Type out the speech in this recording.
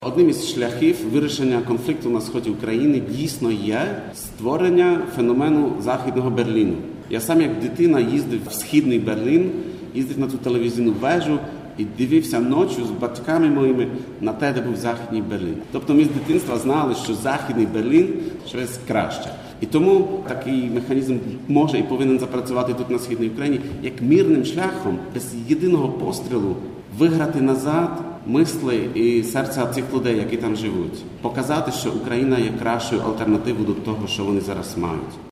Одним із шляхів вирішення конфлікту на сході України дійсно є створення феномену Західного Берліну. Я сам як дитина їздив в Східний Берлін, їздив на ту телевізійну вежу і дивився ночі з батьками моїми на те, де був Західний Берлін. Тобто ми з дитинства знали, що Західний Берлін щось краще. І тому такий механізм може і повинен запрацювати тут на Східній Україні як мирним шляхом, без єдиного пострілу, виграти назад мисли і серця цих людей, які там живуть. Показати, що Україна є кращою альтернативою до того, що вони зараз мають.